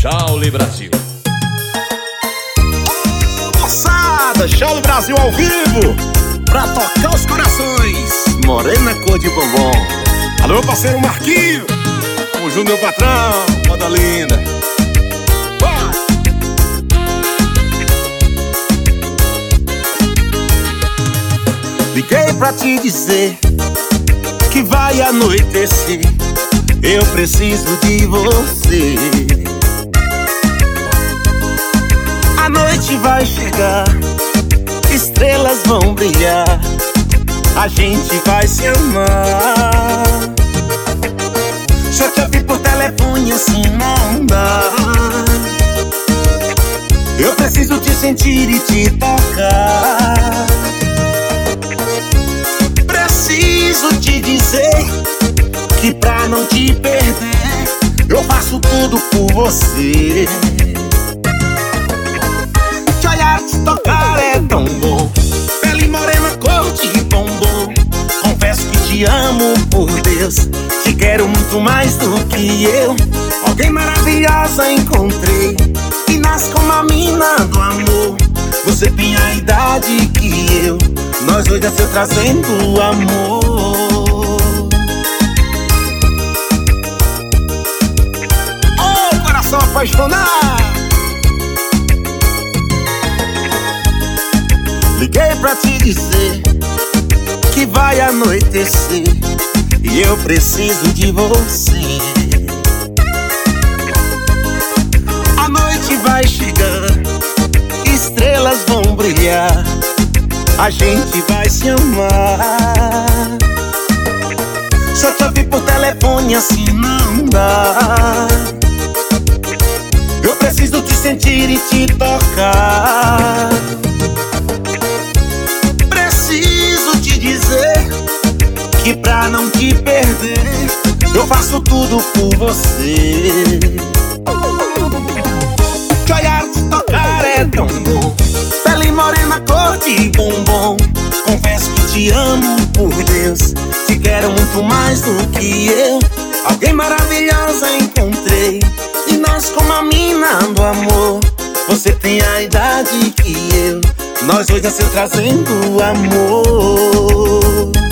Shaoli Brasil. Moçada, Shaoli Brasil ao vivo, pra tocar os corações. Morena cor de bombom. Alô, meu parceiro Marquinho. Tamo junto, meu patrão, moda linda. Liguei pra te dizer que vai anoitecer. Eu preciso de você. A noite vai chegar, estrelas vão brilhar, a gente vai se amar. Só te ouvir por telefone assim não dá. Eu preciso te sentir e te tocar. Preciso te dizer que pra não te perder eu faço tudo por você. Te olhar, te tocar é tão bom. Pele morena, cor de bombom. Confesso que te amo, por Deus. Te quero muito mais do que eu. Alguém maravilhosa encontrei e nasce como a mina do amor. Você tem a idade que eu. Nós dois nasceu trazendo amor. Oh, coração apaixonado. Liguei pra te dizer que vai anoitecer e eu preciso de você. A noite vai chegar, estrelas vão brilhar, a gente vai se amar. Só te ouvir por telefone assim não dá. Eu preciso te sentir e te tocar. Preciso te dizer que pra não te perder eu faço tudo por você. Te olhar, te tocar é tão bom. Pele morena, cor de bombom. Confesso que te amo, por Deus. Te quero muito mais do que eu. Alguém maravilhosa encontrei e nós como a mina do amor. Você tem a idade que eu. Nós dois nasceu trazendo amor.